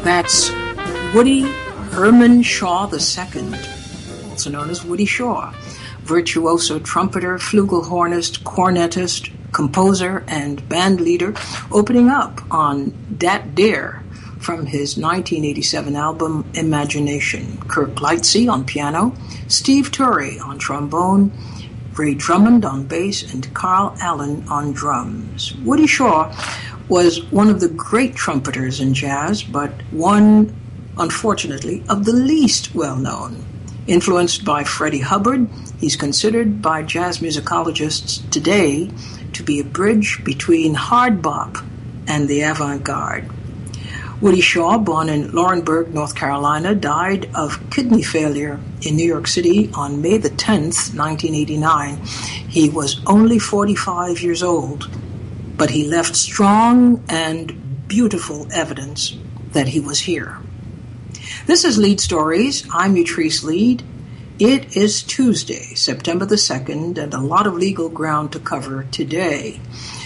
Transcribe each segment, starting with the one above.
That's Woody Herman Shaw II, also known as Woody Shaw, virtuoso trumpeter, flugelhornist, cornetist, composer, and band leader, opening up on Dat Dare from his 1987 album Imagination. Kirk Lightsey on piano, Steve Turre on trombone, Ray Drummond on bass, and Carl Allen on drums. Woody Shaw was one of the great trumpeters in jazz, but one, unfortunately, of the least well-known. Influenced by Freddie Hubbard, he's considered by jazz musicologists today to be a bridge between hard bop and the avant-garde. Woody Shaw, born in Laurinburg, North Carolina, died of kidney failure in New York City on May the 10th, 1989. He was only 45 years old, but he left strong and beautiful evidence that he was here. This is Lead Stories. I'm Utrice Lead. It is Tuesday, September the 2nd, and a lot of legal ground to cover today.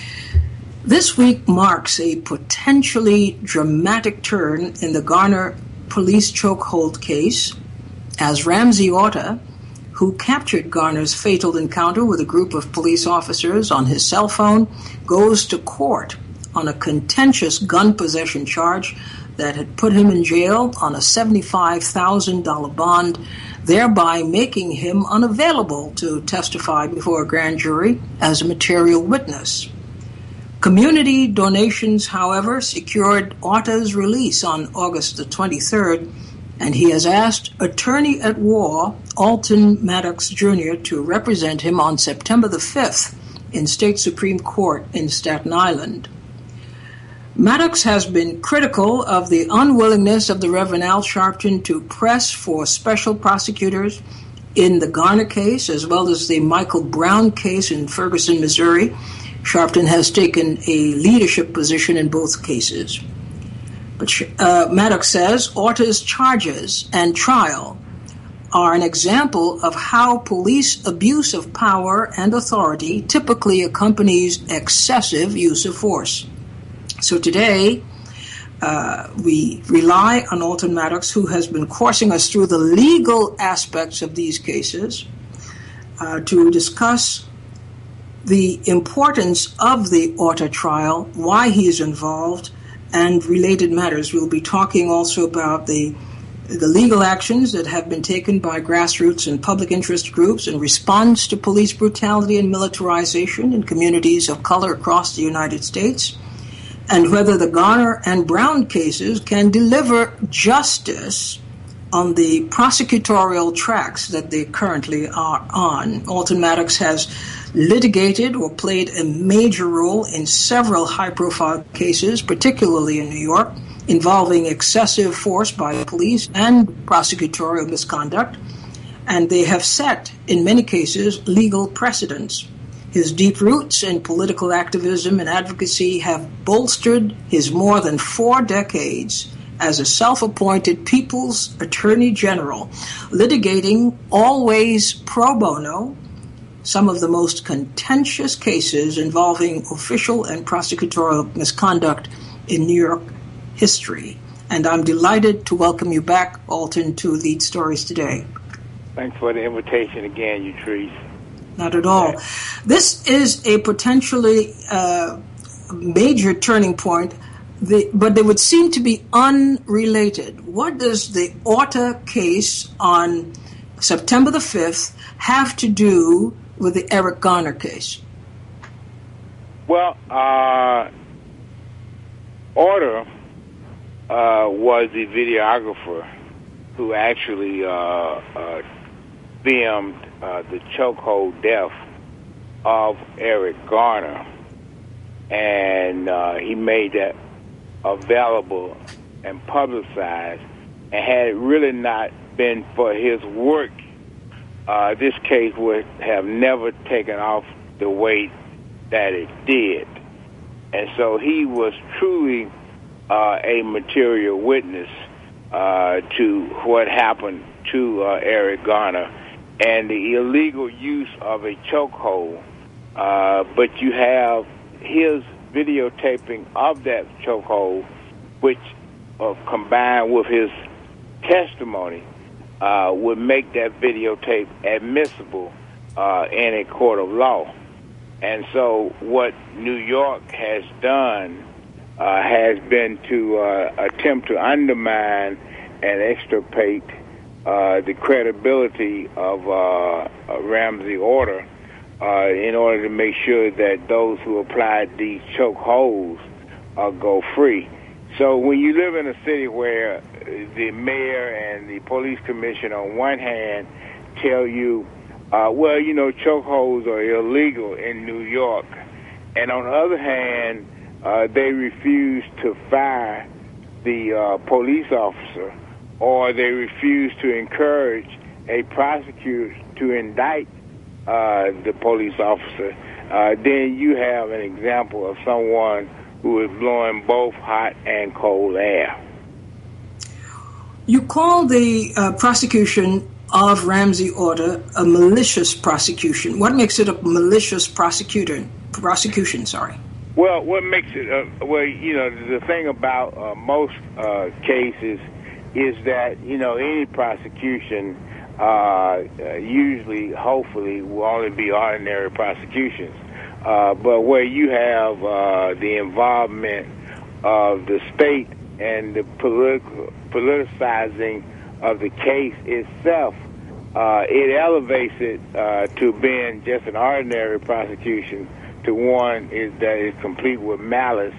This week marks a potentially dramatic turn in the Garner police chokehold case, as Ramsey Orta, who captured Garner's fatal encounter with a group of police officers on his cell phone, goes to court on a contentious gun possession charge that had put him in jail on a $75,000 bond, thereby making him unavailable to testify before a grand jury as a material witness. Community donations, however, secured Orta's release on August the 23rd, and he has asked attorney at law Alton Maddox Jr. to represent him on September the 5th in State Supreme Court in Staten Island. Maddox has been critical of the unwillingness of the Reverend Al Sharpton to press for special prosecutors in the Garner case, as well as the Michael Brown case in Ferguson, Missouri. Sharpton has taken a leadership position in both cases. But Maddox says Orta's charges and trial are an example of how police abuse of power and authority typically accompanies excessive use of force. So today, we rely on Alton Maddox, who has been coursing us through the legal aspects of these cases, to discuss the importance of the Orta trial, why he is involved, and related matters. We'll be talking also about the legal actions that have been taken by grassroots and public interest groups in response to police brutality and militarization in communities of color across the United States, and whether the Garner and Brown cases can deliver justice on the prosecutorial tracks that they currently are on. Alton Maddox has litigated or played a major role in several high-profile cases, particularly in New York, involving excessive force by the police and prosecutorial misconduct, and they have set, in many cases, legal precedents. His deep roots in political activism and advocacy have bolstered his more than 4 decades as a self-appointed People's Attorney General, litigating always pro bono some of the most contentious cases involving official and prosecutorial misconduct in New York history. And I'm delighted to welcome you back, Alton, to Lead Stories today. Thanks for the invitation again, Utrice. Not at all. Yeah. This is a potentially major turning point, but they would seem to be unrelated. What does the Orta case on September the 5th have to do with the Eric Garner case? Well, Orta was the videographer who actually filmed the chokehold death of Eric Garner, and he made that available and publicized, and had it really not been for his work, this case would have never taken off the way that it did. And so he was truly a material witness to what happened to Eric Garner and the illegal use of a chokehold. But you have his videotaping of that chokehold, which combined with his testimony, would make that videotape admissible in a court of law. And so what New York has done has been to attempt to undermine and extirpate the credibility of Ramsey order in order to make sure that those who applied these chokeholds go free. So when you live in a city where the mayor and the police commissioner on one hand tell you, well, you know, chokeholds are illegal in New York, and on the other hand, they refuse to fire the police officer, or they refuse to encourage a prosecutor to indict the police officer, then you have an example of someone who is blowing both hot and cold air. You call the prosecution of Ramsey order a malicious prosecution. What makes it a malicious prosecution? Well, what makes it, well, you know, the thing about most cases is that, you know, any prosecution usually, hopefully, will only be ordinary prosecutions. But where you have the involvement of the state and the politicizing of the case itself, it elevates it to being just an ordinary prosecution to one that is complete with malice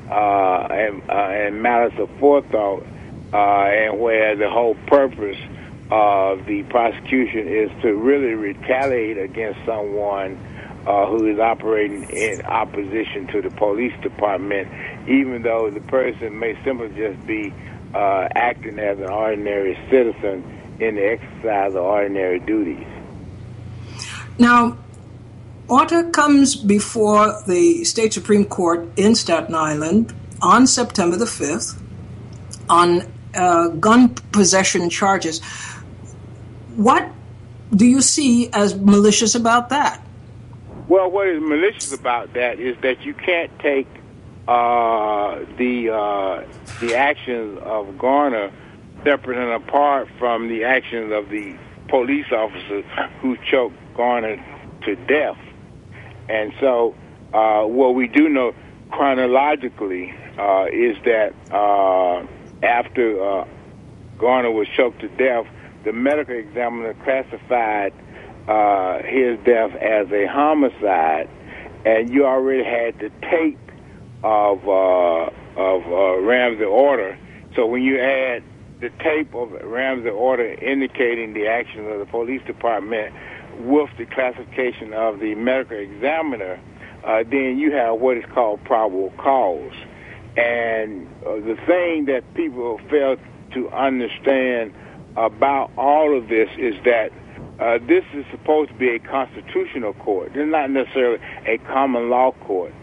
and malice of forethought, and where the whole purpose of the prosecution is to really retaliate against someone who is operating in opposition to the police department, even though the person may simply just be acting as an ordinary citizen in the exercise of ordinary duties. Now, order comes before the State Supreme Court in Staten Island on September the 5th on gun possession charges. What do you see as malicious about that? Well, what is malicious about that is that you can't take the actions of Garner separate and apart from the actions of the police officers who choked Garner to death. And so what we do know chronologically is that after Garner was choked to death, the medical examiner classified his death as a homicide, and you already had the tape of Ramsey order. So when you add the tape of Ramsey order indicating the actions of the police department with the classification of the medical examiner, then you have what is called probable cause. And the thing that people fail to understand about all of this is that this is supposed to be a constitutional court. It's not necessarily a common law court.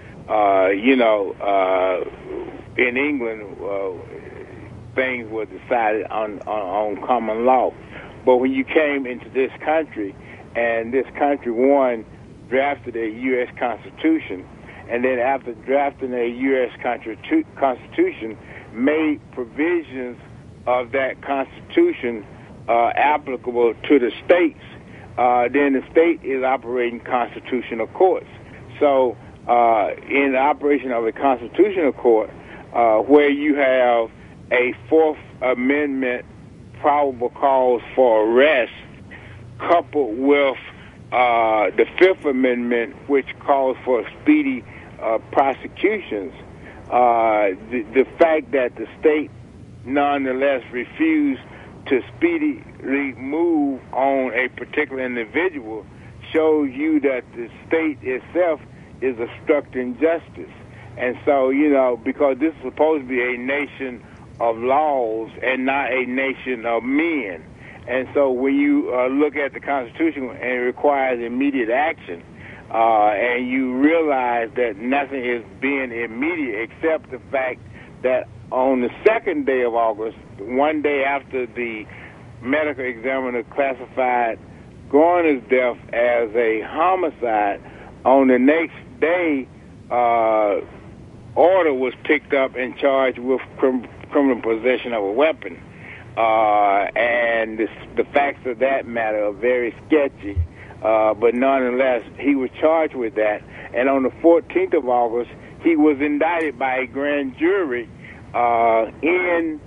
In England, things were decided on common law. But when you came into this country, and this country, one, drafted a U.S. Constitution, and then after drafting a U.S. Constitution, made provisions of that Constitution applicable to the states, then the state is operating constitutional courts. So in the operation of a constitutional court, where you have a Fourth Amendment probable cause for arrest, coupled with the Fifth Amendment, which calls for speedy prosecutions, the fact that the state nonetheless refused to speedily move on a particular individual shows you that the state itself is obstructing justice. And so, because this is supposed to be a nation of laws and not a nation of men. And so when you look at the Constitution and it requires immediate action, and you realize that nothing is being immediate except the fact that on the second day of August, one day after the medical examiner classified Garner's death as a homicide, on the next day, Order was picked up and charged with criminal possession of a weapon. And the facts of that matter are very sketchy. But nonetheless, he was charged with that. And on the 14th of August, he was indicted by a grand jury in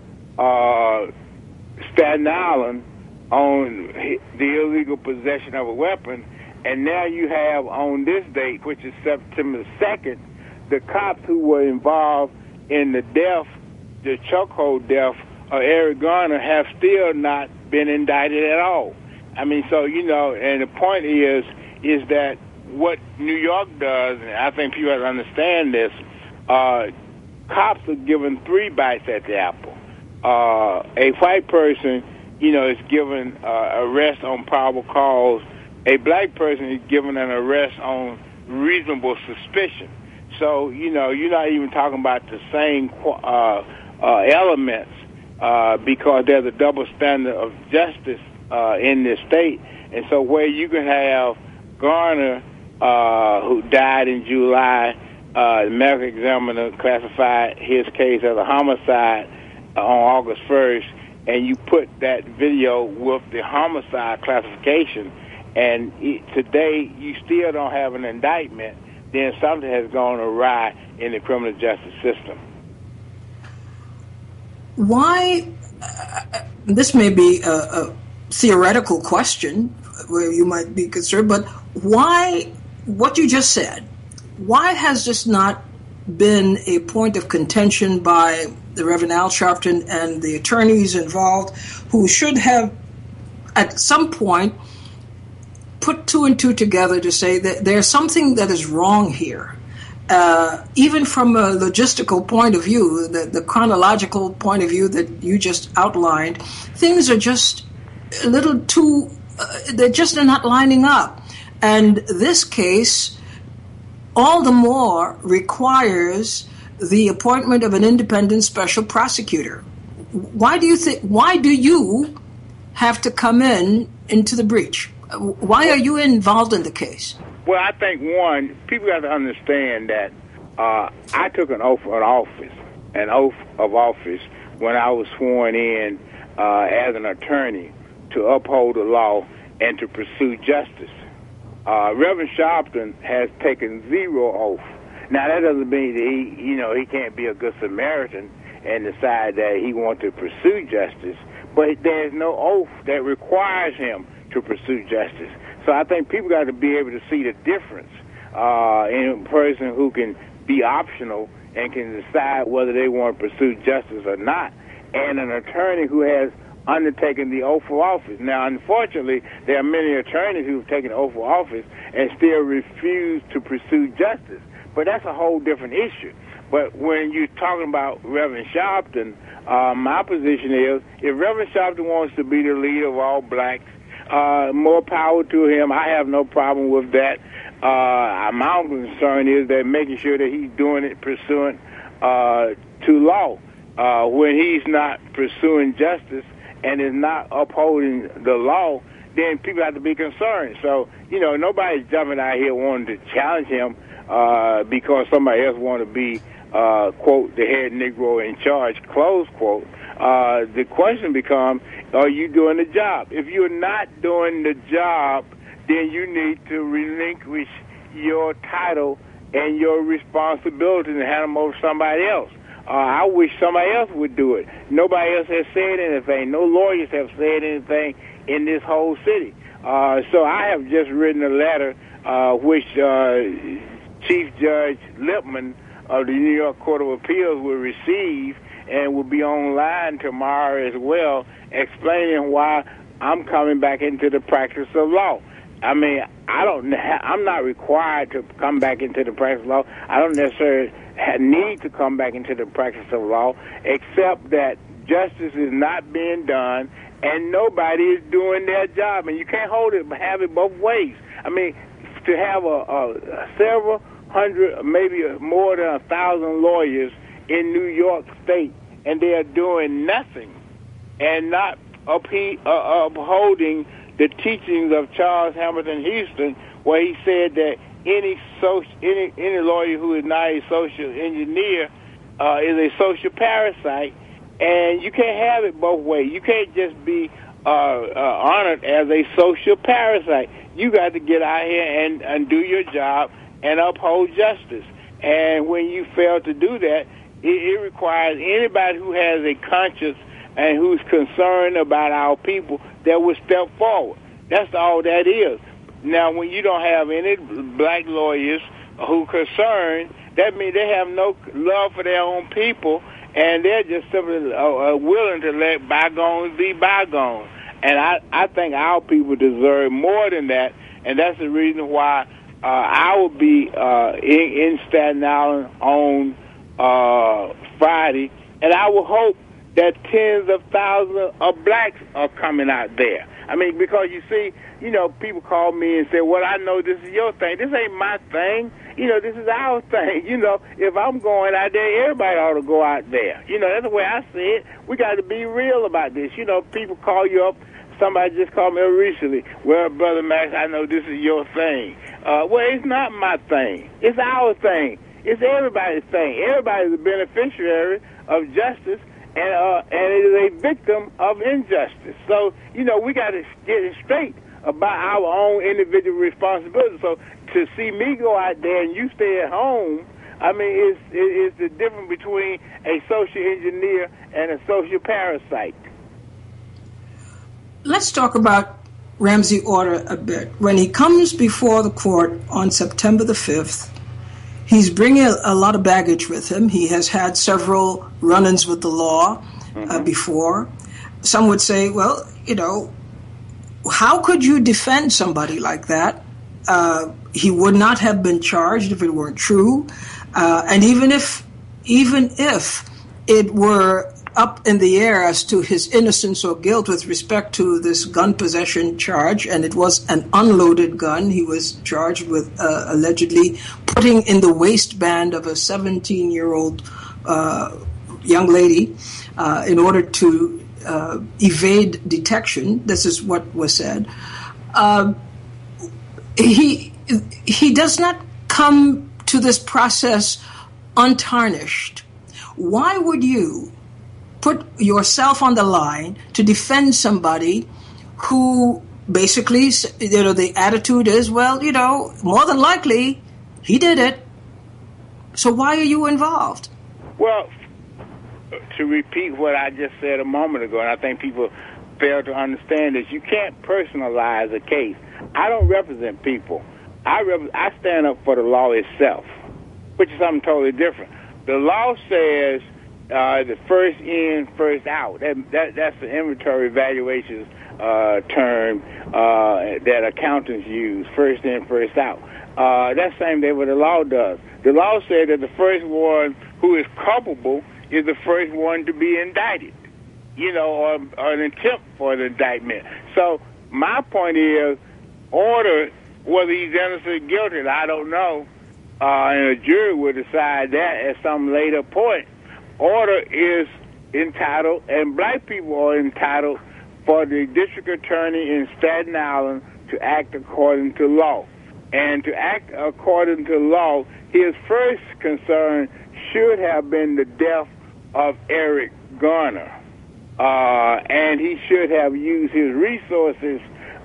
Staten Island on the illegal possession of a weapon. And now you have on this date, which is September 2nd, the cops who were involved in the chokehold death of Eric Garner have still not been indicted at all. I mean, so, and the point is that what New York does, and I think people have to understand this, cops are given 3 bites at the apple. A white person, is given arrest on probable cause. A black person is given an arrest on reasonable suspicion. So, you're not even talking about the same elements because there's a double standard of justice in this state. And so where you can have Garner, who died in July, the Medical Examiner classified his case as a homicide on August 1st, and you put that video with the homicide classification, and today you still don't have an indictment, then something has gone awry in the criminal justice system. Why, this may be a theoretical question where you might be concerned, but why, what you just said, why has this not been a point of contention by the Reverend Al Sharpton and the attorneys involved, who should have at some point put 2 and 2 together to say that there's something that is wrong here? Even from a logistical point of view, the chronological point of view that you just outlined, things are just a little too, they're just not lining up. And this case all the more requires the appointment of an independent special prosecutor. Why do you have to come into the breach? Why are you involved in the case? Well, I think, one, people got to understand that I took an oath of office when I was sworn in as an attorney to uphold the law and to pursue justice. Reverend Sharpton has taken 0 oath. Now, that doesn't mean that he can't be a good Samaritan and decide that he wants to pursue justice, but there's no oath that requires him to pursue justice. So I think people got to be able to see the difference in a person who can be optional and can decide whether they want to pursue justice or not, and an attorney who has undertaken the oath of office. Now, unfortunately, there are many attorneys who have taken the oath of office and still refuse to pursue justice. But that's a whole different issue. But when you're talking about Reverend Sharpton, my position is, if Reverend Sharpton wants to be the leader of all blacks, more power to him. I have no problem with that. My only concern is that making sure that he's doing it pursuant to law. When he's not pursuing justice and is not upholding the law, then people have to be concerned. So, nobody's jumping out here wanting to challenge him because somebody else want to be, quote, the head Negro in charge, close quote. The question becomes, are you doing the job? If you're not doing the job, then you need to relinquish your title and your responsibility and hand them over to somebody else. I wish somebody else would do it. Nobody else has said anything. No lawyers have said anything in this whole city. So I have just written a letter which Chief Judge Lipman of the New York Court of Appeals will receive and will be online tomorrow as well, explaining why I'm coming back into the practice of law. I mean, I'm not required to come back into the practice of law. I don't necessarily need to come back into the practice of law, except that justice is not being done and nobody is doing their job. And you can't have it both ways. I mean, to have several hundred, maybe more than 1,000 lawyers in New York State, and they are doing nothing and not upholding the teachings of Charles Hamilton Houston, where he said that any lawyer who is not a social engineer is a social parasite, And you can't have it both ways. You can't just be honored as a social parasite. You got to get out here and do your job and uphold justice. And when you fail to do that, it requires anybody who has a conscience and who's concerned about our people that will step forward. That's all that is. Now, when you don't have any black lawyers who concerned, that means they have no love for their own people, and they're just simply willing to let bygones be bygones. And I think our people deserve more than that, and that's the reason why I will be in Staten Island on Friday, and I will hope that tens of thousands of blacks are coming out there. I mean, because you see, people call me and say, well, I know this is your thing. This ain't my thing. This is our thing. If I'm going out there, everybody ought to go out there. That's the way I see it. We got to be real about this. People call you up. Somebody just called me recently. Well, Brother Max, I know this is your thing. Well, it's not my thing. It's our thing. It's everybody's thing. Everybody's a beneficiary of justice, and it is a victim of injustice. So, we got to get it straight about our own individual responsibility. So to see me go out there and you stay at home, I mean, it's the difference between a social engineer and a social parasite. Let's talk about Ramsey Orta a bit. When he comes before the court on September the 5th, he's bringing a lot of baggage with him. He has had several run-ins with the law before. Some would say, well, how could you defend somebody like that? He would not have been charged if it weren't true. And even if it were up in the air as to his innocence or guilt with respect to this gun possession charge, and it was an unloaded gun. He was charged with allegedly putting in the waistband of a 17-year-old young lady in order to evade detection. This is what was said. He does not come to this process untarnished. Why would you put yourself on the line to defend somebody who basically, the attitude is, well, more than likely he did it. So why are you involved? Well, to repeat what I just said a moment ago, and I think people fail to understand this, you can't personalize a case. I don't represent people. I stand up for the law itself, which is something totally different. The law says the first in, first out. That's the inventory valuations term that accountants use, first in, first out. That's the same thing what the law does. The law says that the first one who is culpable is the first one to be indicted, or an attempt for an indictment. So my point is, Orta, whether he's innocent or guilty, I don't know, and a jury will decide that at some later point. Orta is entitled, and black people are entitled, for the district attorney in Staten Island to act according to law. And to act according to law, his first concern should have been the death of Eric Garner. And he should have used his resources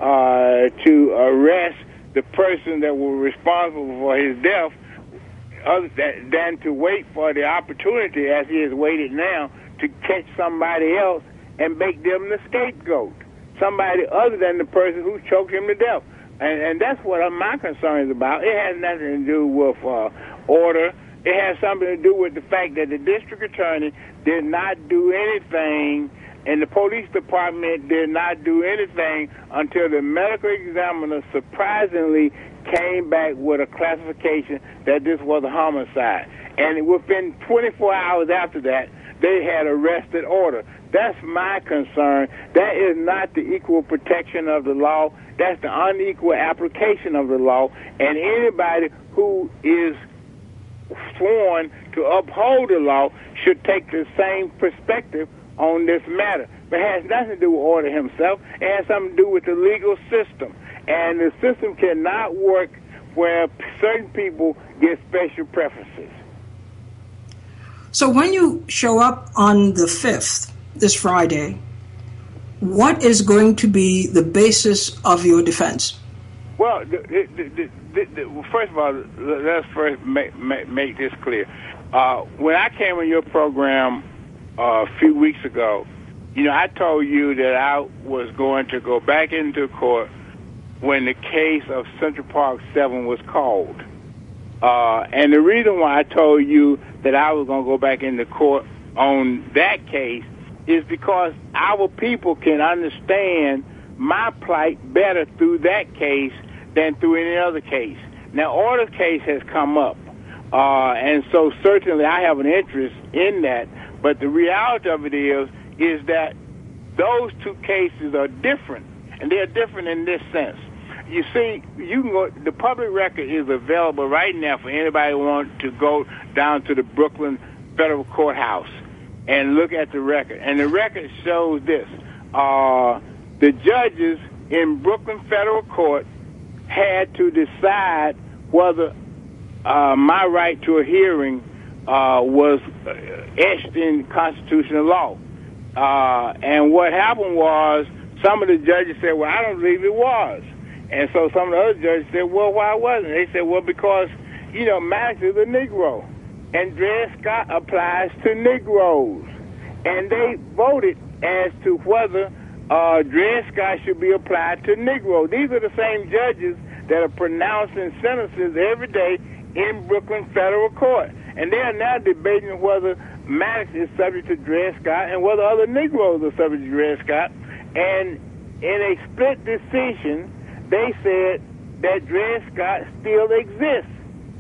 to arrest the person that was responsible for his death, other than to wait for the opportunity, as he has waited now, to catch somebody else and make them the scapegoat, somebody other than the person who choked him to death. And that's what my concern is about. It has nothing to do with Orta. It has something to do with the fact that the district attorney did not do anything, and the police department did not do anything until the medical examiner surprisingly came back with a classification that this was a homicide. And within 24 hours after that, they had arrested Orta. That's my concern. That is not the equal protection of the law. That's the unequal application of the law. And anybody who is sworn to uphold the law should take the same perspective on this matter. But it has nothing to do with Orta himself. It has something to do with the legal system. And the system cannot work where certain people get special preferences. So when you show up on the 5th, this Friday, what is going to be the basis of your defense? Well, first of all, let's first make this clear. When I came on your program a few weeks ago, I told you that I was going to go back into court when the case of Central Park 7 was called. And the reason why I told you that I was going to go back into court on that case is because our people can understand my plight better through that case than through any other case. Now, Order's case has come up, and so certainly I have an interest in that, but the reality of it is that those two cases are different, and they're different in this sense. You see, you can go. The public record is available right now for anybody who wants to go down to the Brooklyn Federal Courthouse and look at the record. And the record shows this: the judges in Brooklyn Federal Court had to decide whether my right to a hearing was etched in constitutional law. And what happened was some of the judges said, well, I don't believe it was. And so some of the other judges said, well, why wasn't it? They said, well, because, Maddox is a Negro, and Dred Scott applies to Negroes. And they voted as to whether Dred Scott should be applied to Negroes. These are the same judges that are pronouncing sentences every day in Brooklyn Federal Court. And they are now debating whether Maddox is subject to Dred Scott and whether other Negroes are subject to Dred Scott. And in a split decision, they said that Dred Scott still exists.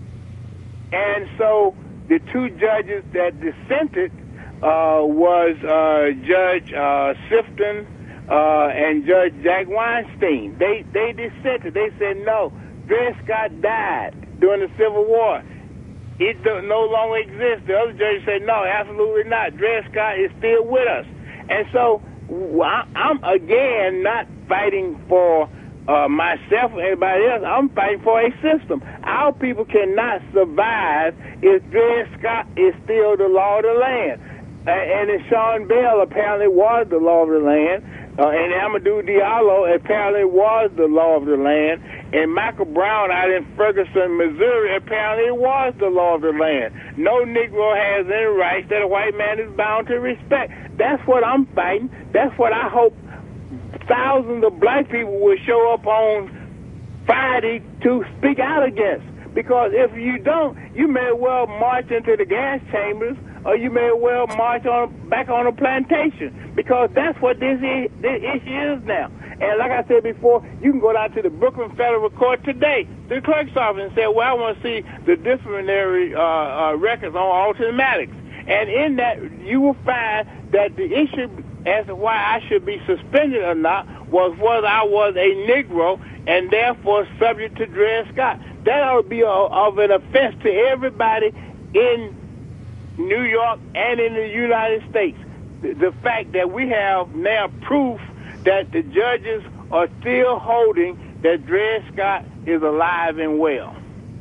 And so the two judges that dissented was Judge Sifton and Judge Jack Weinstein. They dissented. They said, no, Dred Scott died during the Civil War. It no longer exists. The other judges said, no, absolutely not. Dred Scott is still with us. And so I'm, again, not fighting for myself or anybody else. I'm fighting for a system. Our people cannot survive if Dred Scott is still the law of the land. And if Sean Bell apparently was the law of the land, and Amadou Diallo apparently was the law of the land, and Michael Brown out in Ferguson, Missouri, apparently was the law of the land. No Negro has any rights that a white man is bound to respect. That's what I'm fighting. That's what I hope thousands of black people will show up on Friday to speak out against. Because if you don't, you may well march into the gas chambers, or you may well march back on a plantation, because that's what this issue is now. And like I said before, you can go down to the Brooklyn Federal Court today, the clerk's office, and say, well, I want to see the disciplinary records on Alton Maddox. And in that, you will find that the issue as to why I should be suspended or not was whether I was a Negro and therefore subject to Dred Scott. That ought to be of an offense to everybody in New York and in the United States. The fact that we have now proof that the judges are still holding that Dred Scott is alive and well.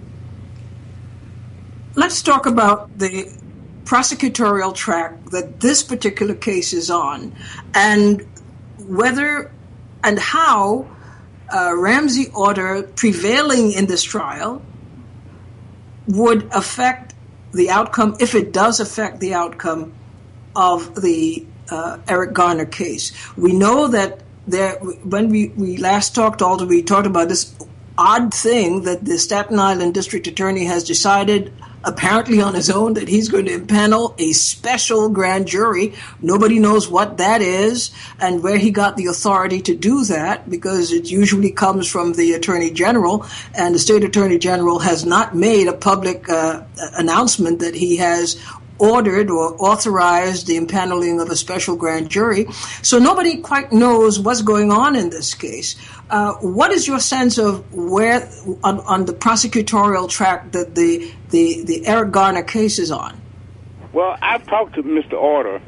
Let's talk about the prosecutorial track that this particular case is on, and whether and how Ramsey order prevailing in this trial would affect the outcome, if it does affect the outcome of the Eric Garner case. We know that when we last talked, Alder, we talked about this odd thing that the Staten Island District Attorney has decided, apparently on his own, that he's going to impanel a special grand jury. Nobody knows what that is and where he got the authority to do that, because it usually comes from the Attorney General, and the State Attorney General has not made a public announcement that he has ordered or authorized the impaneling of a special grand jury. So nobody quite knows what's going on in this case. What is your sense of where on the prosecutorial track that the Eric Garner case is on? Well, I've talked to Mr. Order,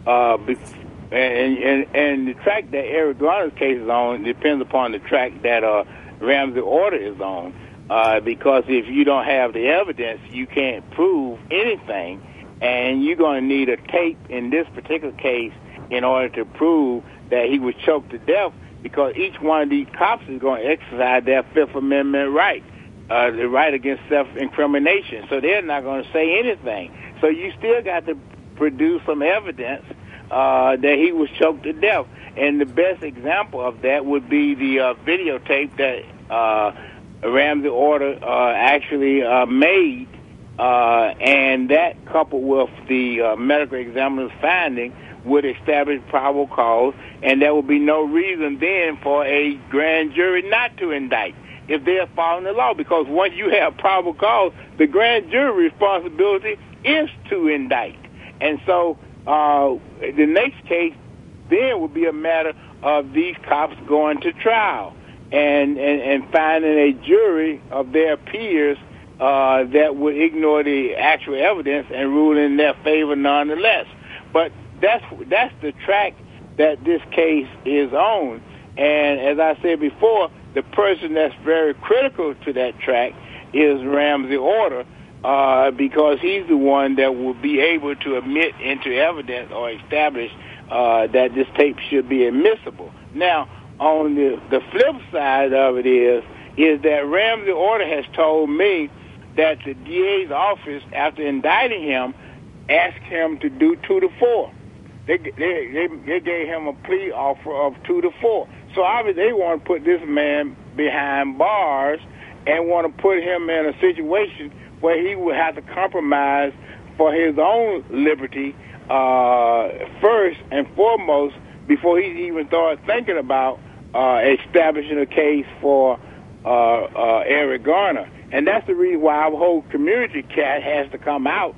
and the track that Eric Garner's case is on depends upon the track that Ramsey Order is on, because if you don't have the evidence, you can't prove anything. and you're going to need a tape in this particular case in order to prove that he was choked to death, because each one of these cops is going to exercise their Fifth Amendment right, the right against self-incrimination. So they're not going to say anything. So you still got to produce some evidence that he was choked to death. And the best example of that would be the videotape that Ramsey Orta actually made, and that, coupled with the medical examiner's finding, would establish probable cause, and there would be no reason then for a grand jury not to indict if they are following the law, because once you have probable cause, the grand jury responsibility is to indict. And so the next case then would be a matter of these cops going to trial and finding a jury of their peers that would ignore the actual evidence and rule in their favor nonetheless. But that's the track that this case is on. And as I said before, the person that's very critical to that track is Ramsey Orta, because he's the one that will be able to admit into evidence or establish that this tape should be admissible. Now, on the flip side of it is that Ramsey Orta has told me that the DA's office, after indicting him, asked him to do 2 to 4. They gave him a plea offer of 2 to 4. So obviously they want to put this man behind bars and want to put him in a situation where he would have to compromise for his own liberty first and foremost before he even started thinking about establishing a case for Eric Garner. And that's the reason why our whole community cat has to come out.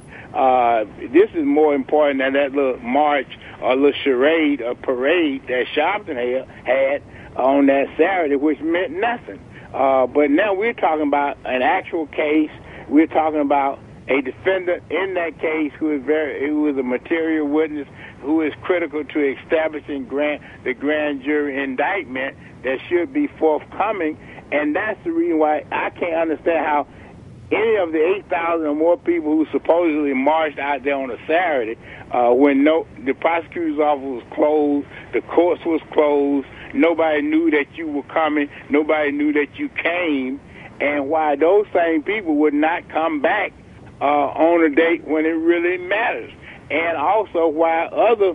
This is more important than that little march or little charade or parade that Sharpton had on that Saturday, which meant nothing. But now we're talking about an actual case. We're talking about a defendant in that case who is a material witness, who is critical to establishing the grand jury indictment that should be forthcoming. And that's the reason why I can't understand how any of the 8,000 or more people who supposedly marched out there on a Saturday, when the prosecutor's office was closed, the courts was closed, nobody knew that you were coming, nobody knew that you came, and why those same people would not come back on a date when it really matters. And also why other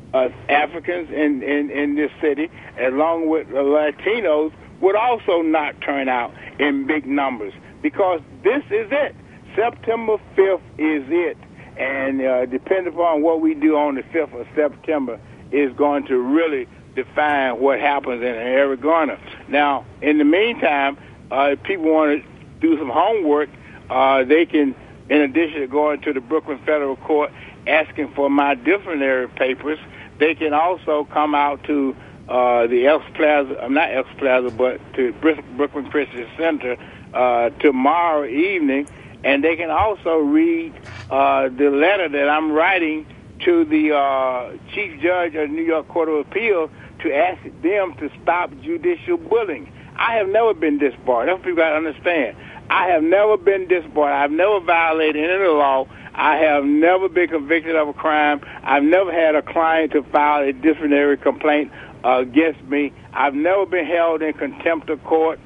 Africans in this city, along with Latinos, would also not turn out in big numbers, because this is it. September 5th is it. And depending upon what we do on the 5th of September is going to really define what happens in Eric Garner. Now, in the meantime, if people want to do some homework, they can, in addition to going to the Brooklyn Federal Court asking for my disciplinary papers, they can also come out to the Elks Plaza, not Elks Plaza, but to Brooklyn Christian Center tomorrow evening, and they can also read the letter that I'm writing to the Chief Judge of the New York Court of Appeals to ask them to stop judicial bullying. I have never been disbarred. That's what people got to understand. I have never been disbarred. I've never violated any of the law. I have never been convicted of a crime. I've never had a client to file a disciplinary complaint against me. I've never been held in contempt of court.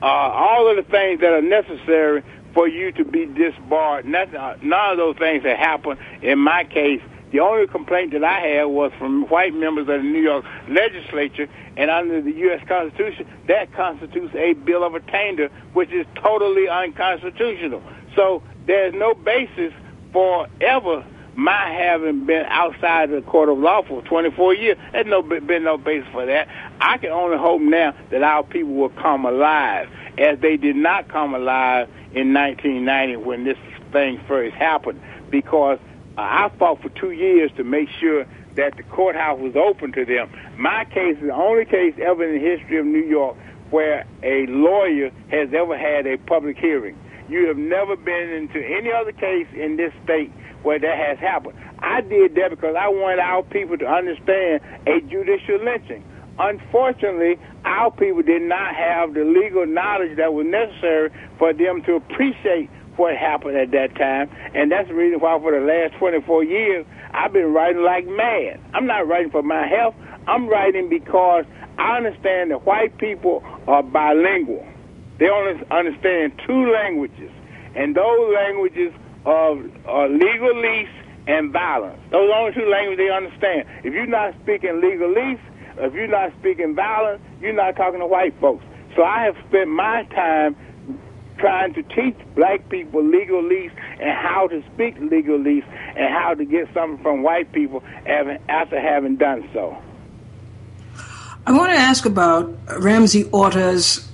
All of the things that are necessary for you to be disbarred, none of those things have happened in my case. The only complaint that I had was from white members of the New York legislature, and under the U.S. Constitution, that constitutes a bill of attainder, which is totally unconstitutional. So there's no basis for ever my having been outside the court of law for 24 years. There's been no basis for that. I can only hope now that our people will come alive, as they did not come alive in 1990 when this thing first happened, because I fought for 2 years to make sure that the courthouse was open to them. My case is the only case ever in the history of New York where a lawyer has ever had a public hearing. You have never been into any other case in this state where that has happened. I did that because I wanted our people to understand a judicial lynching. Unfortunately, our people did not have the legal knowledge that was necessary for them to appreciate what happened at that time, and that's the reason why for the last 24 years I've been writing like mad. I'm not writing for my health. I'm writing because I understand that white people are bilingual. They only understand two languages, and those languages are legalese and violence. Those are the only two languages they understand. If you're not speaking legalese, if you're not speaking violence, you're not talking to white folks. So I have spent my time trying to teach black people legalese and how to speak legalese and how to get something from white people after having done so. I want to ask about Ramsey Orta's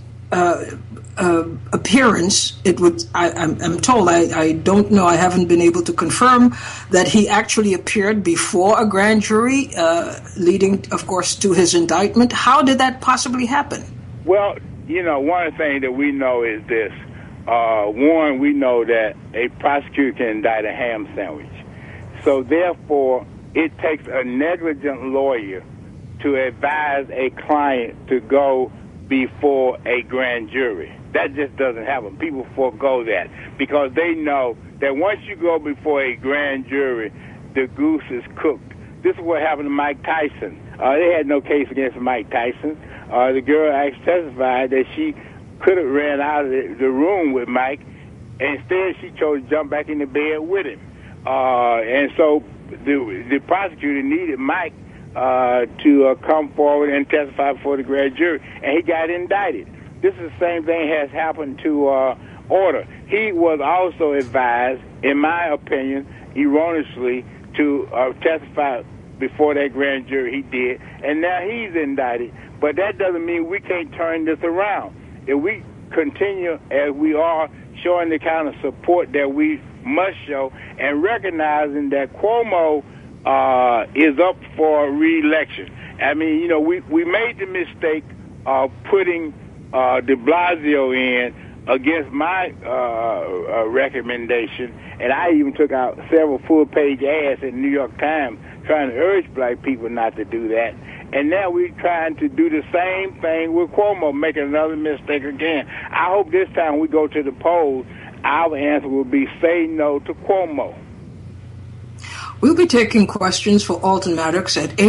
appearance. I'm told, I don't know, I haven't been able to confirm that he actually appeared before a grand jury, leading, of course, to his indictment. How did that possibly happen? Well, one of the things that we know is this. One, we know that a prosecutor can indict a ham sandwich. So, therefore, it takes a negligent lawyer to advise a client to go before a grand jury. That just doesn't happen. People forego that because they know that once you go before a grand jury, the goose is cooked. This is what happened to Mike Tyson. They had no case against Mike Tyson. The girl actually testified that she could have ran out of the room with Mike. Instead, she chose to jump back in the bed with him. And so the prosecutor needed Mike to come forward and testify before the grand jury, and he got indicted. This is the same thing has happened to Orta. He was also advised, in my opinion, erroneously, to testify before that grand jury. He did, and now he's indicted. But that doesn't mean we can't turn this around. If we continue as we are, showing the kind of support that we must show, and recognizing that Cuomo is up for re-election. I mean, we made the mistake of putting de Blasio in against my recommendation, and I even took out several full-page ads in the New York Times trying to urge black people not to do that. And now we're trying to do the same thing with Cuomo, making another mistake again. I hope this time we go to the polls, our answer will be say no to Cuomo. We'll be taking questions for Alton Maddox at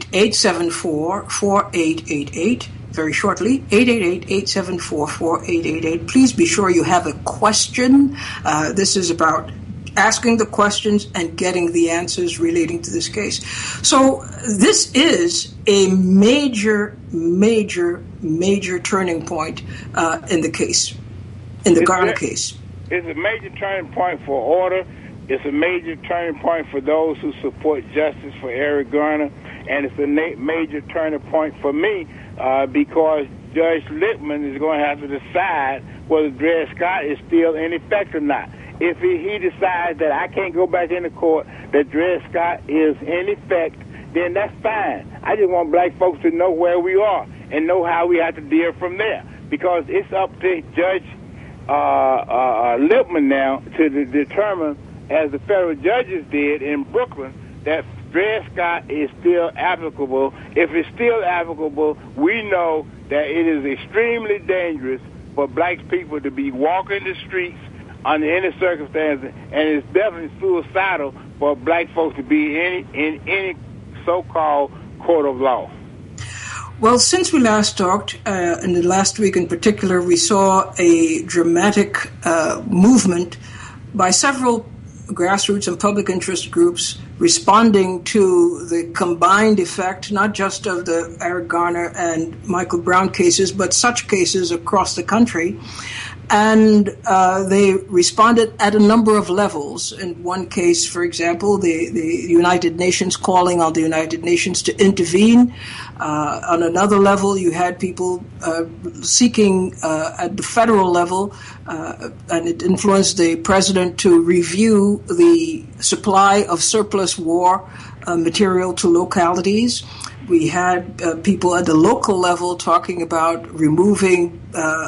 888-874-4888. Very shortly, 888-874-4888. Please be sure you have a question. This is about asking the questions and getting the answers relating to this case. So this is a major turning point in the case, in the Garner case. It's a major turning point for Orta. It's a major turning point for those who support justice for Eric Garner, and it's a major turning point for me because Judge Lippman is going to have to decide whether Dred Scott is still in effect or not. If he decides that I can't go back into court, that Dred Scott is in effect, then that's fine. I just want black folks to know where we are and know how we have to deal from there, because it's up to Judge Lippman now to determine, as the federal judges did in Brooklyn, that Dred Scott is still applicable. If it's still applicable, we know that it is extremely dangerous for black people to be walking the streets under any circumstances, and it's definitely suicidal for black folks to be in any so-called court of law. Well, since we last talked, in the last week in particular, we saw a dramatic movement by several grassroots and public interest groups responding to the combined effect, not just of the Eric Garner and Michael Brown cases, but such cases across the country. And they responded at a number of levels. In one case, for example, the United Nations calling on the United Nations to intervene. On another level, you had people seeking at the federal level, and it influenced the president to review the supply of surplus war material to localities. We had people at the local level talking about removing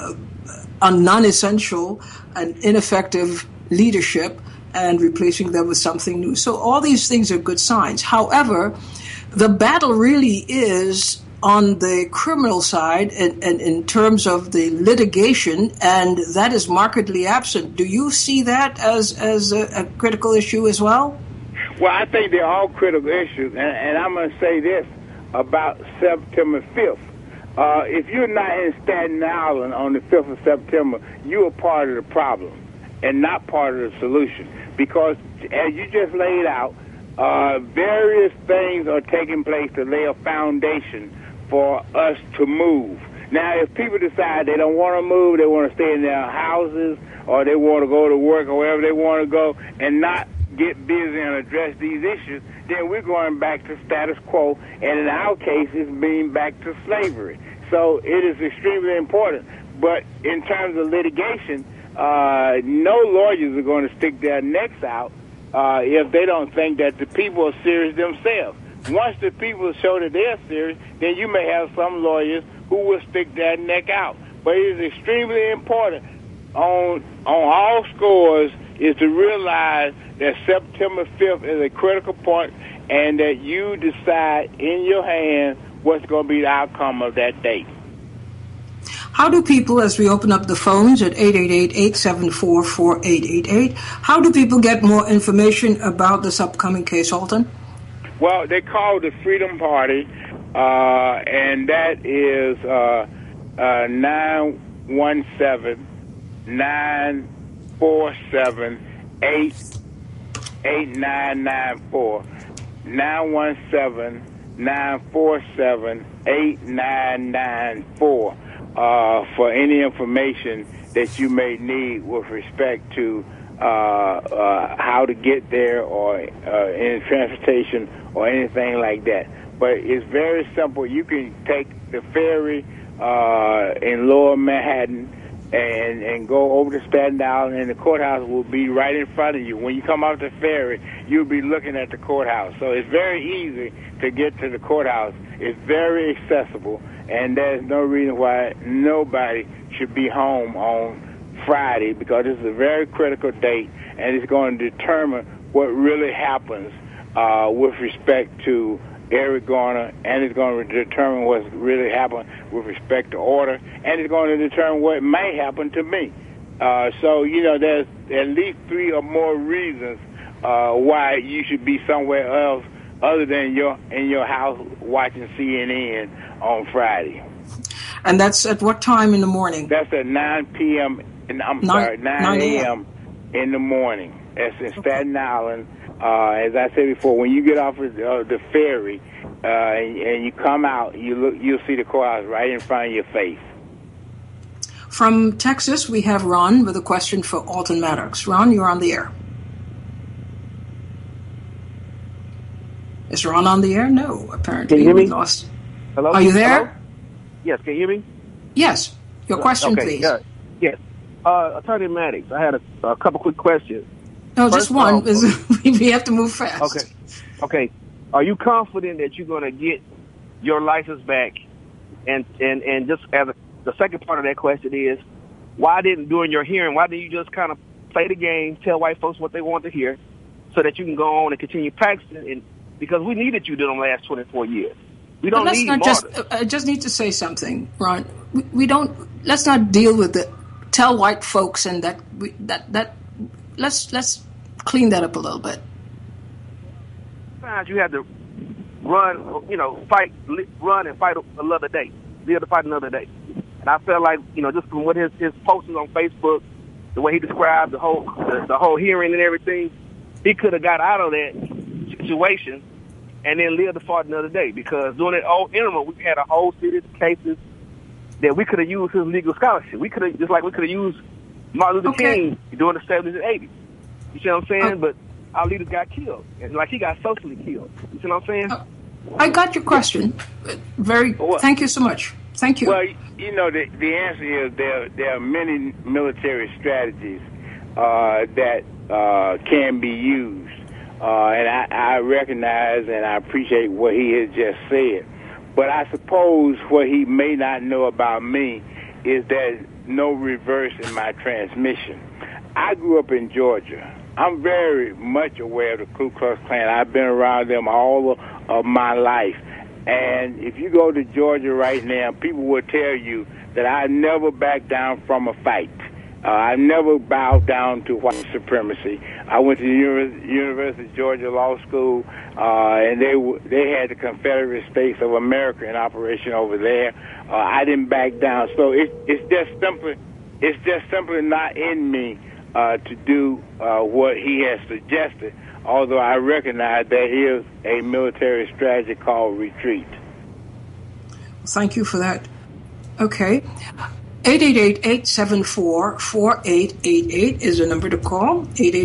non-essential and ineffective leadership and replacing them with something new. So all these things are good signs. However, the battle really is on the criminal side and in terms of the litigation, and that is markedly absent. Do you see that as a critical issue as well? Well, I think they're all critical issues, and I'm going to say this about September 5th. If you're not in Staten Island on the 5th of September, you are part of the problem and not part of the solution. Because, as you just laid out, various things are taking place to lay a foundation for us to move. Now, if people decide they don't want to move, they want to stay in their houses, or they want to go to work or wherever they want to go and not get busy and address these issues, then we're going back to status quo, and in our case, it's being back to slavery. So it is extremely important. But in terms of litigation, no lawyers are going to stick their necks out if they don't think that the people are serious themselves. Once the people show that they're serious, then you may have some lawyers who will stick their neck out. But it is extremely important on all scores is to realize that September 5th is a critical point, and that you decide in your hands what's going to be the outcome of that date. How do people, as we open up the phones at 888-874-4888, how do people get more information about this upcoming case, Alton? Well, they call the Freedom Party, and that is 917-947-8994. 917-947-8994 for any information that you may need with respect to how to get there or any transportation or anything like that. But it's very simple. You can take the ferry in Lower Manhattan and go over to Staten Island, and the courthouse will be right in front of you. When you come off the ferry, you'll be looking at the courthouse. So it's very easy to get to the courthouse. It's very accessible, and there's no reason why nobody should be home on Friday, because this is a very critical date, and it's going to determine what really happens with respect to Eric Garner, and it's going to determine what's really happened with respect to order, and it's going to determine what may happen to me. So, there's at least 3 or more reasons why you should be somewhere else other than in your house watching CNN on Friday. And that's at what time in the morning? That's at 9 p.m. 9 a.m. in the morning. That's in Staten Island. As I said before, when you get off of the ferry and you come out, you'll see the courthouse right in front of your face. From Texas, we have Ron with a question for Alton Maddox. Ron, you're on the air. Is Ron on the air? No, apparently. Can you hear me? Lost. Hello? Are you there? Hello? Yes, can you hear me? Yes. Your question, okay, please. Yes. Attorney Maddox, I had a couple quick questions. No, just one. We have to move fast. Okay. Are you confident that you're going to get your license back? And just as the second part of that question is, during your hearing, why didn't you just kind of play the game, tell white folks what they want to hear, so that you can go on and continue practicing? Because we needed you during the last 24 years. We don't need martyrs. I just need to say something, Ron. Let's not deal with it. Tell white folks and let's clean that up a little bit. Sometimes you have to run and fight another day, live to fight another day. And I felt like, just from what his postings on Facebook, the way he described the whole hearing and everything, he could have got out of that situation and then lived to fight another day. Because during that whole interim, we had a whole series of cases that we could have used his legal scholarship. We could have used Martin Luther King during the 70s and 80s. You see what I'm saying? But our leaders got killed, and he got socially killed. You see what I'm saying? I got your question. Thank you so much. Thank you. Well, the answer is there are many military strategies that can be used, and I recognize and I appreciate what he has just said. But I suppose what he may not know about me is there's no reverse in my transmission. I grew up in Georgia. I'm very much aware of the Ku Klux Klan. I've been around them all of my life. And if you go to Georgia right now, people will tell you that I never back down from a fight. I never bowed down to white supremacy. I went to the University of Georgia Law School, and they had the Confederate States of America in operation over there. I didn't back down, so it's just simply not in me to do what he has suggested. Although I recognize there is a military strategy called retreat. Thank you for that. Okay. 888-874-4888 is the number to call.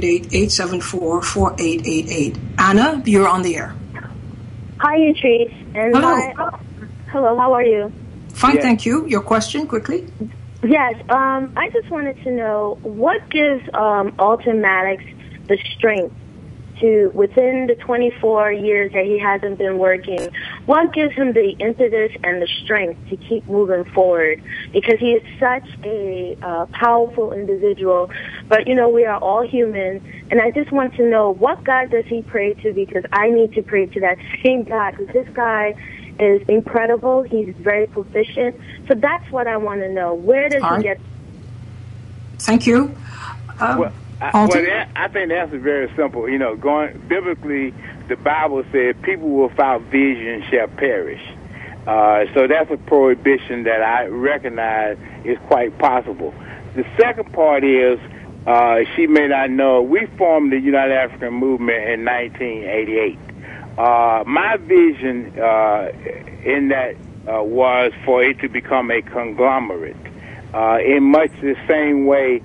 888-874-4888. Anna, you're on the air. Hi, Utrice. And hello. Hello, how are you? Fine, thank you. Your question, quickly? Yes, I just wanted to know what gives Alton Maddox the strength to, within the 24 years that he hasn't been working, what gives him the impetus and the strength to keep moving forward? Because he is such a powerful individual, but, you know, we are all human, and I just want to know, what God does he pray to? Because I need to pray to that same God, because this guy is incredible. He's very proficient. So that's what I want to know. Where does he get? Thank you. I think the answer is very simple. You know, going biblically, the Bible says people without vision shall perish. So that's a prohibition that I recognize is quite possible. The second part is, she may not know, we formed the United African Movement in 1988. My vision in that was for it to become a conglomerate in much the same way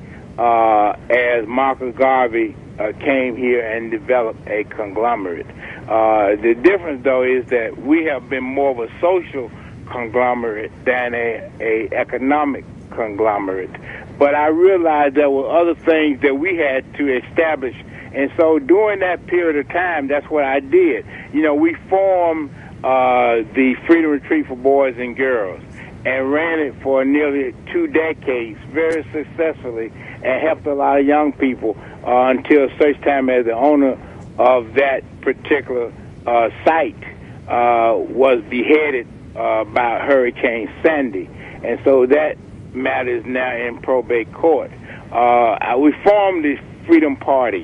as Marcus Garvey came here and developed a conglomerate. The difference, though, is that we have been more of a social conglomerate than a economic conglomerate. But I realized there were other things that we had to establish. And so during that period of time, that's what I did. You know, we formed the Freedom Retreat for Boys and Girls and ran it for nearly 2 decades very successfully and helped a lot of young people until such time as the owner of that particular site was beheaded by Hurricane Sandy. And so that matter is now in probate court. We formed the Freedom Party.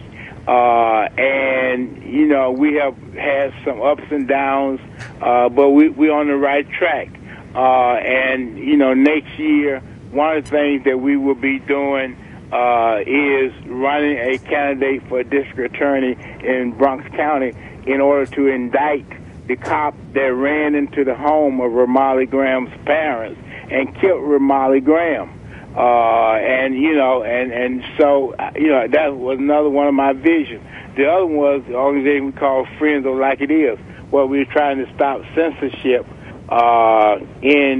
And, you know, we have had some ups and downs, but we're on the right track. And, you know, next year, one of the things that we will be doing is running a candidate for district attorney in Bronx County in order to indict the cop that ran into the home of Ramarley Graham's parents and killed Ramarley Graham. And, you know, and so, you know, that was another one of my visions. The other one was the organization we call Friends of Like It Is, where we were trying to stop censorship in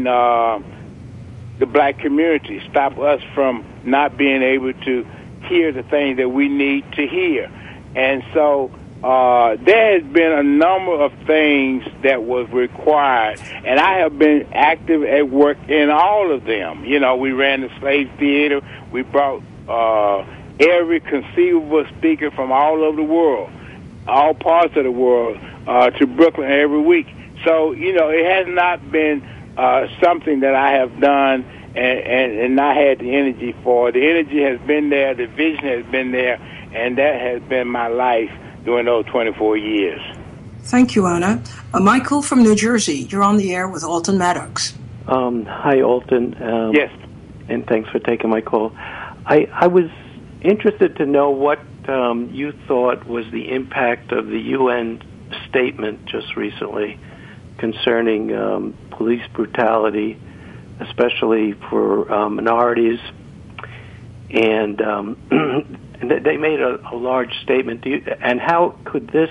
the black community, stop us from not being able to hear the things that we need to hear. And so there has been a number of things that was required, and I have been active at work in all of them. You know, we ran the Slave Theater. We brought every conceivable speaker from all over the world, all parts of the world, to Brooklyn every week. So, you know, it has not been something that I have done and not had the energy for. The energy has been there, the vision has been there, and that has been my life during those 24 years. Thank you, Anna. Michael from New Jersey, you're on the air with Alton Maddox. Hi, Alton. Yes. And thanks for taking my call. I was interested to know what you thought was the impact of the UN statement just recently concerning police brutality, especially for minorities, and they made a large statement. And how could this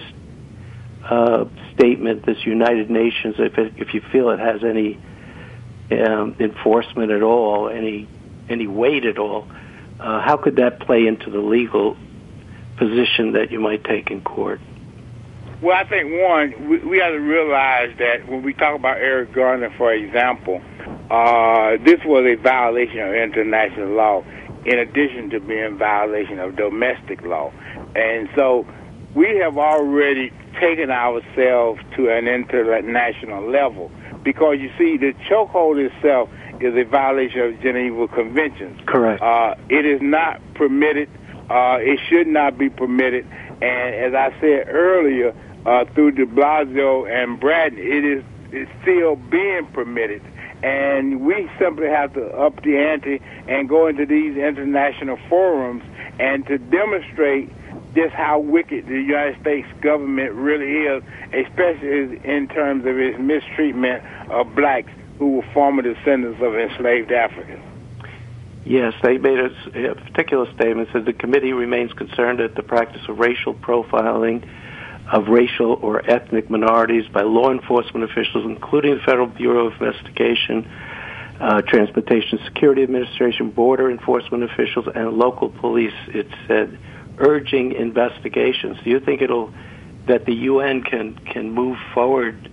statement, this United Nations, if you feel it has any enforcement at all, any weight at all, how could that play into the legal position that you might take in court? Well, I think, one, we have to realize that when we talk about Eric Garner, for example, this was a violation of international law in addition to being a violation of domestic law. And so we have already taken ourselves to an international level. Because, you see, the chokehold itself is a violation of Geneva Conventions. Correct. It is not permitted. It should not be permitted. And as I said earlier, through de Blasio and Bratton, it's still being permitted. And we simply have to up the ante and go into these international forums and to demonstrate just how wicked the United States government really is, especially in terms of its mistreatment of blacks who were former descendants of enslaved Africans. Yes, they made a particular statement, said the committee remains concerned at the practice of racial profiling of racial or ethnic minorities by law enforcement officials, including the Federal Bureau of Investigation, Transportation Security Administration, border enforcement officials, and local police. It said urging investigations. Do you think that the UN can move forward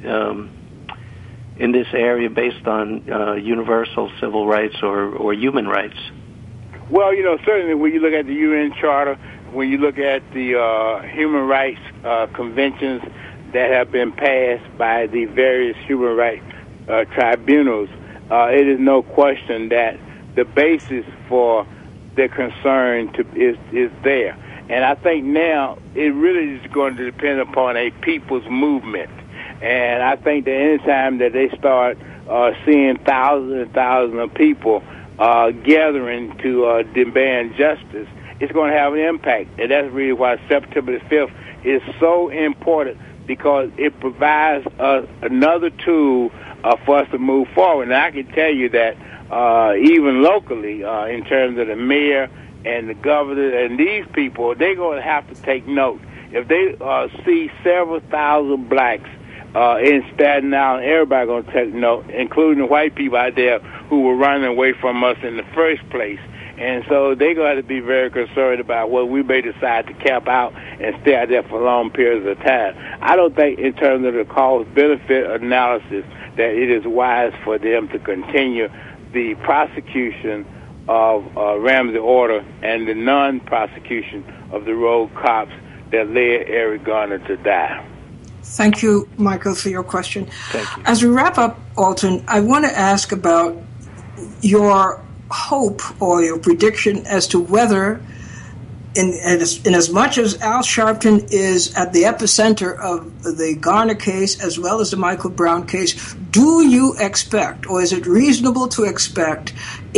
in this area based on universal civil rights or human rights? Well, certainly when you look at the UN Charter, when you look at the human rights conventions that have been passed by the various human rights tribunals, it is no question that the basis for the concern is there. And I think now it really is going to depend upon a people's movement. And I think that any time that they start seeing thousands and thousands of people gathering to demand justice, it's going to have an impact. And that's really why September the 5th is so important, because it provides us another tool for us to move forward. And I can tell you that even locally, in terms of the mayor and the governor and these people, they're going to have to take note. If they see several thousand blacks in Staten Island, everybody going to take note, including the white people out there who were running away from us in the first place. And so they're going to have to be very concerned about what we may decide to camp out and stay out there for long periods of time. I don't think in terms of the cost-benefit analysis that it is wise for them to continue the prosecution of Ramsey Orta and the non-prosecution of the rogue cops that led Eric Garner to die. Thank you, Michael, for your question. Thank you. As we wrap up, Alton, I want to ask about your hope or your prediction as to whether, in as much as Al Sharpton is at the epicenter of the Garner case as well as the Michael Brown case, do you expect, or is it reasonable to expect,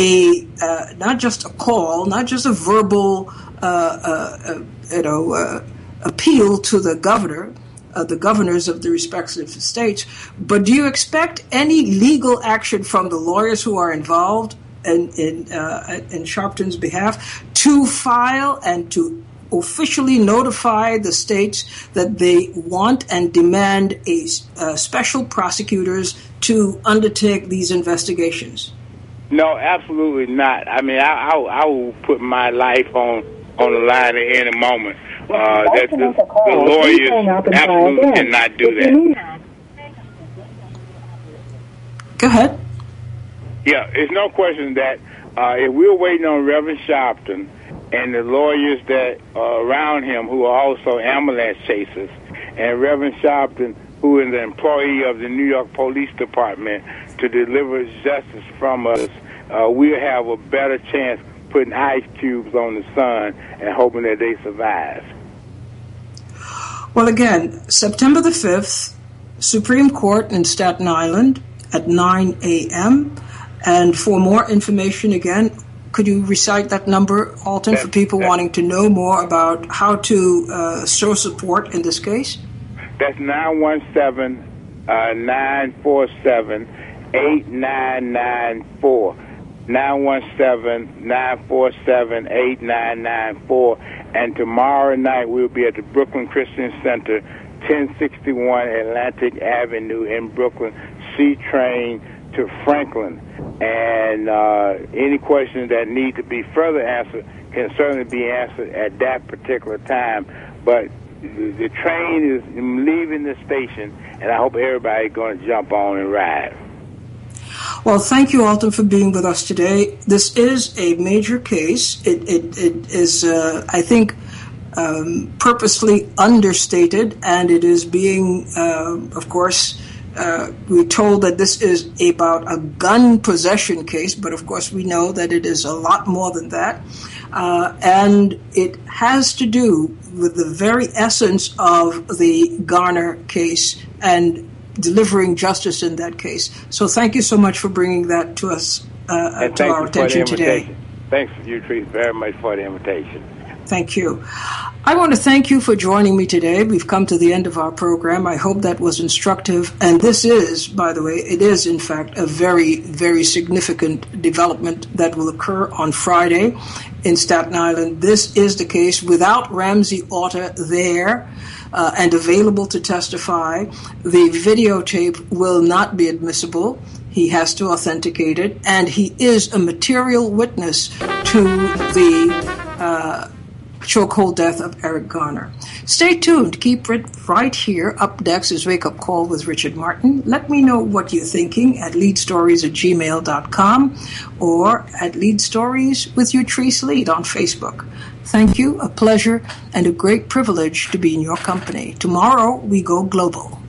not just a call, not just a verbal appeal to the governors of the respective states, but do you expect any legal action from the lawyers who are involved in Sharpton's behalf to file and to officially notify the states that they want and demand special prosecutors to undertake these investigations? No, absolutely not. I mean, I will put my life on the line at any moment. That the lawyers absolutely cannot do that. Go ahead. Yeah, it's no question that if we're waiting on Reverend Sharpton and the lawyers that are around him who are also ambulance chasers, and Reverend Sharpton, who is an employee of the New York Police Department, to deliver justice from us, we'll have a better chance putting ice cubes on the sun and hoping that they survive. Well, again, September the 5th, Supreme Court in Staten Island at 9 a.m., and for more information, again, could you recite that number, Alton, for people wanting to know more about how to show support in this case? That's 917-947-8994. 917-947-8994. And tomorrow night we'll be at the Brooklyn Christian Center, 1061 Atlantic Avenue in Brooklyn, C-Train to Franklin. And any questions that need to be further answered can certainly be answered at that particular time. But the train is leaving the station, and I hope everybody's going to jump on and ride. Well, thank you, Alton, for being with us today. This is a major case. It is, I think, purposely understated, and it is being, of course, we're told that this is about a gun possession case, but of course we know that it is a lot more than that. And it has to do with the very essence of the Garner case and delivering justice in that case. So thank you so much for bringing that to us, to our attention today. Thanks, Utrice, very much for the invitation. Thank you. I want to thank you for joining me today. We've come to the end of our program. I hope that was instructive. And this is, by the way, it is in fact a very, very significant development that will occur on Friday in Staten Island. This is the case without Ramsey Orta there and available to testify. The videotape will not be admissible. He has to authenticate it, and he is a material witness to the chokehold death of Eric Garner. Stay tuned. Keep it right here. Up next is Wake Up Call with Richard Martin. Let me know what you're thinking at leadstories@gmail.com or at Lead Stories with Utrice Lead on Facebook. Thank you, a pleasure, and a great privilege to be in your company. Tomorrow, we go global.